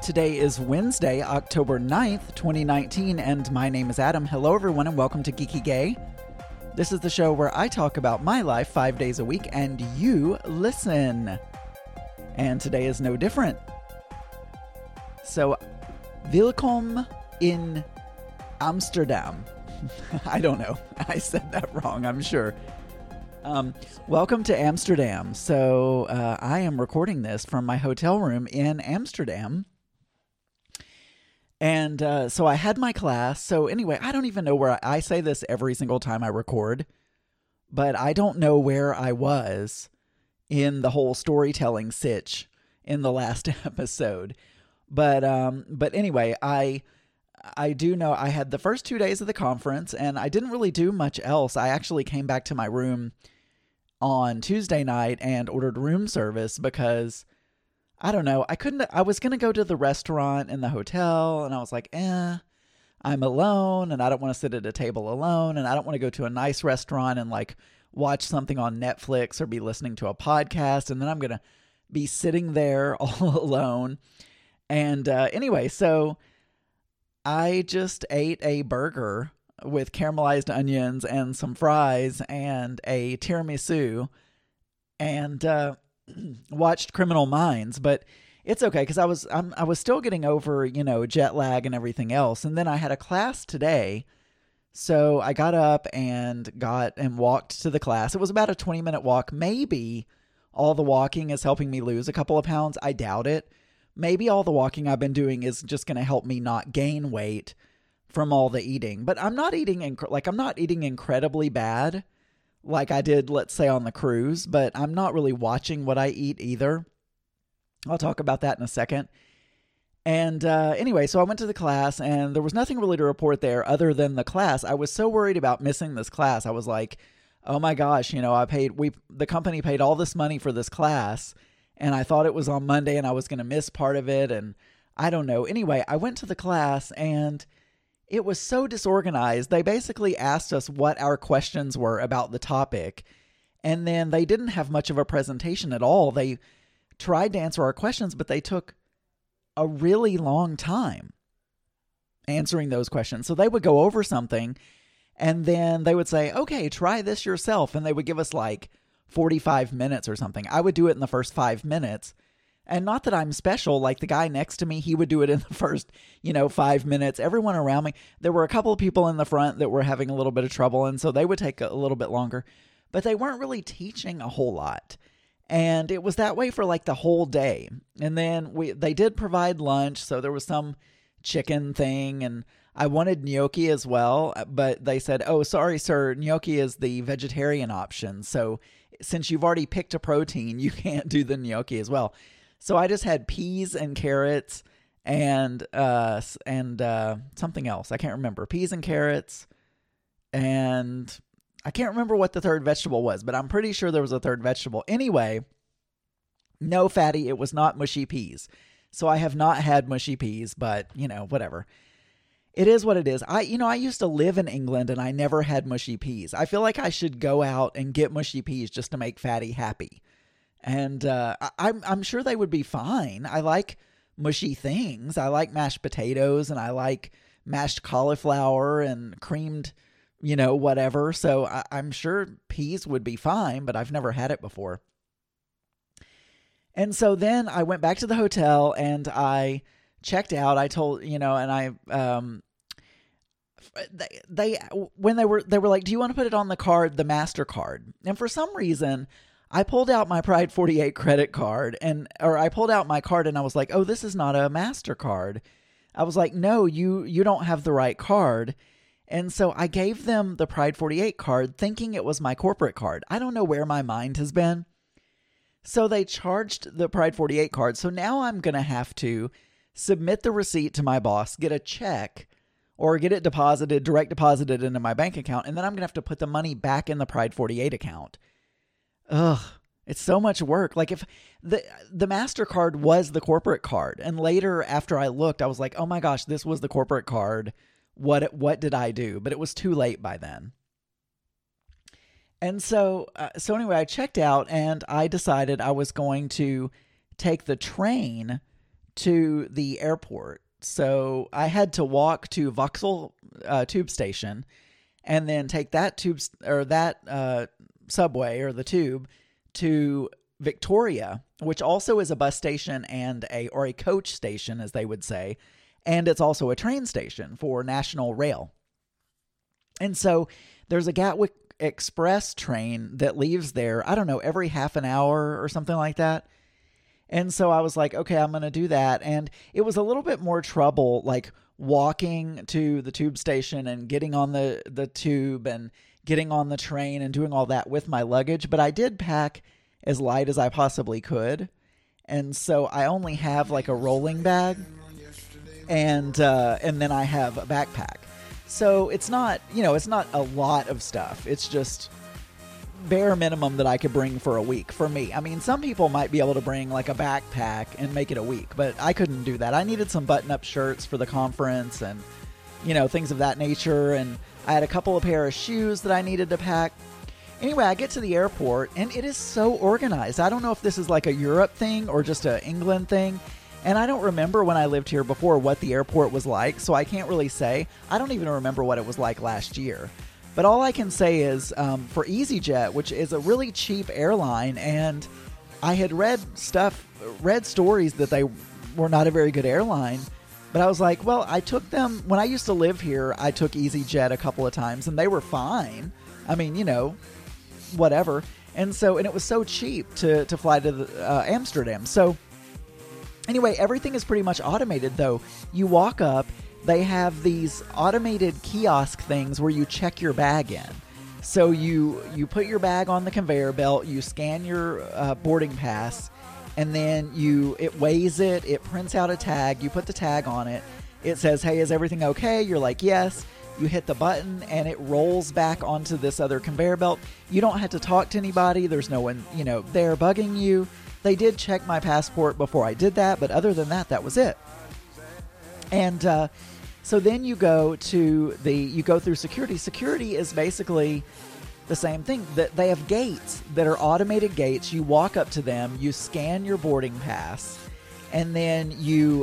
Today is Wednesday, October 9th, 2019, and my name is Adam. Hello, everyone, and welcome to Geeky Gay. This is the show where I talk about my life 5 days a week, and you listen. And today is no different. So, welkom in Amsterdam. I don't know. I said that wrong, I'm sure. Welcome to Amsterdam. So, I am recording this from my hotel room in Amsterdam. And so I had my class. So anyway, I don't even know where I say this every single time I record, but I don't know where I was in the whole storytelling sitch in the last episode. But anyway, I do know I had the first 2 days of the conference and I didn't really do much else. I actually came back to my room on Tuesday night and ordered room service because I don't know. I was going to go to the restaurant in the hotel and I was like, I'm alone and I don't want to sit at a table alone and I don't want to go to a nice restaurant and like watch something on Netflix or be listening to a podcast and then I'm going to be sitting there all alone. And anyway, so I just ate a burger with caramelized onions and some fries and a tiramisu and watched Criminal Minds, but it's okay because I was still getting over, jet lag and everything else. And then I had a class today. So I got up and walked to the class. It was about a 20-minute walk. Maybe all the walking is helping me lose a couple of pounds. I doubt it. Maybe all the walking I've been doing is just going to help me not gain weight from all the eating. But I'm not eating incredibly bad like I did, let's say, on the cruise, but I'm not really watching what I eat either. I'll talk about that in a second. And anyway, so I went to the class and there was nothing really to report there other than the class. I was so worried about missing this class. I was like, oh my gosh, the company paid all this money for this class and I thought it was on Monday and I was going to miss part of it. And I don't know. Anyway, I went to the class and it was so disorganized. They basically asked us what our questions were about the topic, and then they didn't have much of a presentation at all. They tried to answer our questions, but they took a really long time answering those questions. So they would go over something, and then they would say, okay, try this yourself, and they would give us like 45 minutes or something. I would do it in the first 5 minutes. And not that I'm special, like the guy next to me, he would do it in the first, 5 minutes. Everyone around me, there were a couple of people in the front that were having a little bit of trouble, and so they would take a little bit longer. But they weren't really teaching a whole lot. And it was that way for like the whole day. And then they did provide lunch, so there was some chicken thing, and I wanted gnocchi as well, but they said, oh, sorry, sir, gnocchi is the vegetarian option. So since you've already picked a protein, you can't do the gnocchi as well. So I just had peas and carrots and something else. I can't remember. Peas and carrots, and I can't remember what the third vegetable was, but I'm pretty sure there was a third vegetable. Anyway, no fatty. It was not mushy peas. So I have not had mushy peas, but, whatever. It is what it is. I used to live in England and I never had mushy peas. I feel like I should go out and get mushy peas just to make Fatty happy. And I'm sure they would be fine. I like mushy things. I like mashed potatoes and I like mashed cauliflower and creamed, whatever. So I'm sure peas would be fine, but I've never had it before. And so then I went back to the hotel and I checked out. I told, and I, when they were like, do you want to put it on the card, the MasterCard? And for some reason, I pulled out my Pride 48 credit card or I pulled out my card and I was like, oh, this is not a MasterCard. I was like, no, you don't have the right card. And so I gave them the Pride 48 card thinking it was my corporate card. I don't know where my mind has been. So they charged the Pride 48 card. So now I'm going to have to submit the receipt to my boss, get a check, or get it direct deposited into my bank account. And then I'm going to have to put the money back in the Pride 48 account. Ugh, it's so much work. Like if the MasterCard was the corporate card and later after I looked, I was like, oh my gosh, this was the corporate card. What did I do? But it was too late by then. And so anyway, I checked out and I decided I was going to take the train to the airport. So I had to walk to Vauxhall tube station and then take that subway or the tube to Victoria, which also is a bus station and a coach station, as they would say. And it's also a train station for National Rail. And so there's a Gatwick Express train that leaves there, I don't know, every half an hour or something like that. And so I was like, okay, I'm going to do that. And it was a little bit more trouble, like walking to the tube station and getting on the tube and getting on the train and doing all that with my luggage. But I did pack as light as I possibly could. And so I only have like a rolling bag and then I have a backpack. So it's not, it's not a lot of stuff. It's just bare minimum that I could bring for a week for me. I mean, some people might be able to bring like a backpack and make it a week, but I couldn't do that. I needed some button-up shirts for the conference and, things of that nature. And I had a couple of pair of shoes that I needed to pack. Anyway, I get to the airport and it is so organized. I don't know if this is like a Europe thing or just a England thing. And I don't remember when I lived here before what the airport was like, so I can't really say. I don't even remember what it was like last year. But all I can say is for EasyJet, which is a really cheap airline, and I had read stories that they were not a very good airline. But I was like, well, I took them when I used to live here. I took EasyJet a couple of times, and they were fine. I mean, whatever. And it was so cheap to fly to Amsterdam. So anyway, everything is pretty much automated, though. You walk up. They have these automated kiosk things where you check your bag in. So you put your bag on the conveyor belt, you scan your boarding pass, and then it weighs it, it prints out a tag, you put the tag on it, it says, hey, is everything okay? You're like, yes. You hit the button, and it rolls back onto this other conveyor belt. You don't have to talk to anybody. There's no one, there bugging you. They did check my passport before I did that, but other than that, that was it. And so then you go through security. Security is basically the same thing. That they have gates that are automated gates. You walk up to them, you scan your boarding pass, and then you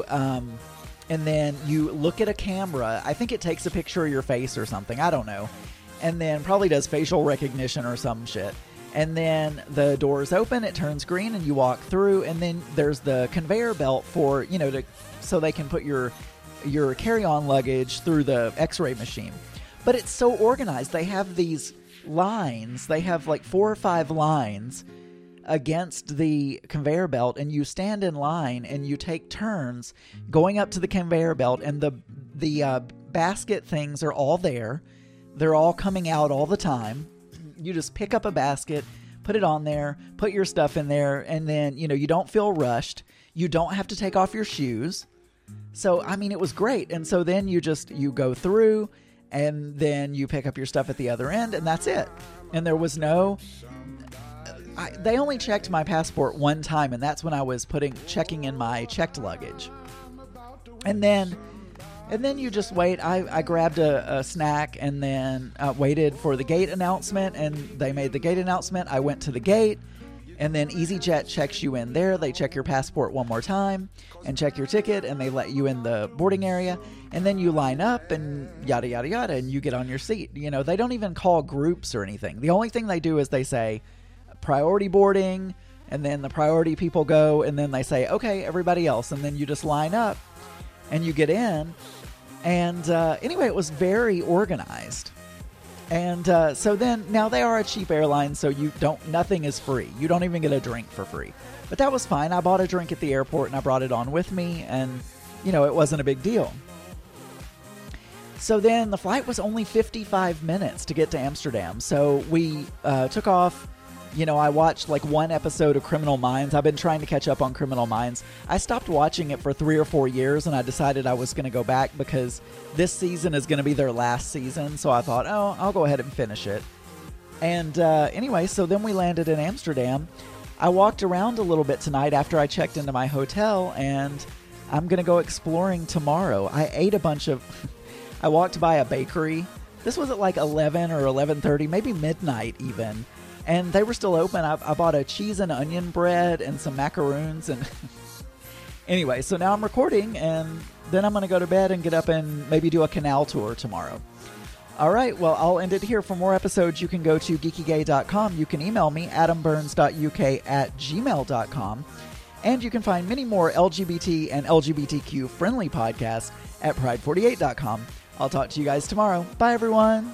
look at a camera. I think it takes a picture of your face or something. I don't know. And then probably does facial recognition or some shit. And then the doors open, it turns green, and you walk through. And then there's the conveyor belt for, so they can put your carry-on luggage through the x-ray machine. But it's so organized. They have these lines. They have like 4 or 5 lines against the conveyor belt, and you stand in line and you take turns going up to the conveyor belt, and the basket things are all there. They're all coming out all the time. You just pick up a basket, put it on there, put your stuff in there, and then, you don't feel rushed. You don't have to take off your shoes. So, I mean, it was great. And so then you go through, and then you pick up your stuff at the other end, and that's it. And there was they only checked my passport one time, and that's when I was checking in my checked luggage. And then you just wait. I grabbed a snack and then waited for the gate announcement, and they made the gate announcement. I went to the gate, and then EasyJet checks you in there. They check your passport one more time and check your ticket, and they let you in the boarding area. And then you line up and yada, yada, yada, and you get on your seat. They don't even call groups or anything. The only thing they do is they say priority boarding, and then the priority people go, and then they say, okay, everybody else. And then you just line up and you get in. And anyway, it was very organized. And so then, now they are a cheap airline, so nothing is free. You don't even get a drink for free. But that was fine. I bought a drink at the airport and I brought it on with me, and, it wasn't a big deal. So then the flight was only 55 minutes to get to Amsterdam. So we took off. I watched like one episode of Criminal Minds. I've been trying to catch up on Criminal Minds. I stopped watching it for 3 or 4 years, and I decided I was going to go back because this season is going to be their last season. So I thought, I'll go ahead and finish it. And anyway, so then we landed in Amsterdam. I walked around a little bit tonight after I checked into my hotel, and I'm going to go exploring tomorrow. I ate a bunch of... I walked by a bakery. This was at like 11 or 11:30, maybe midnight even. And they were still open. I bought a cheese and onion bread and some macaroons. And Anyway, so now I'm recording, and then I'm going to go to bed and get up and maybe do a canal tour tomorrow. All right, well, I'll end it here. For more episodes, you can go to geekygay.com. You can email me, adamburns.uk@gmail.com. And you can find many more LGBT and LGBTQ-friendly podcasts at pride48.com. I'll talk to you guys tomorrow. Bye, everyone.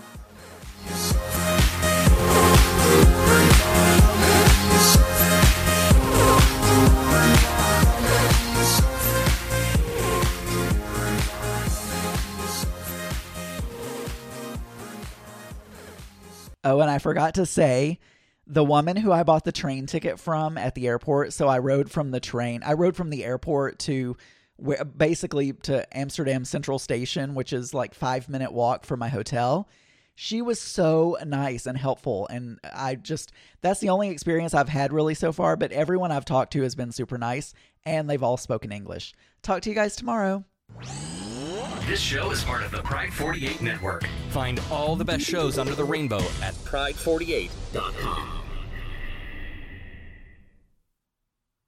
Oh, and I forgot to say, the woman who I bought the train ticket from at the airport, so I rode from the airport to basically to Amsterdam Central Station, which is like 5-minute walk from my hotel. She was so nice and helpful, and that's the only experience I've had really so far, but everyone I've talked to has been super nice, and they've all spoken English. Talk to you guys tomorrow. This show is part of the Pride 48 Network. Find all the best shows under the rainbow at pride48.com.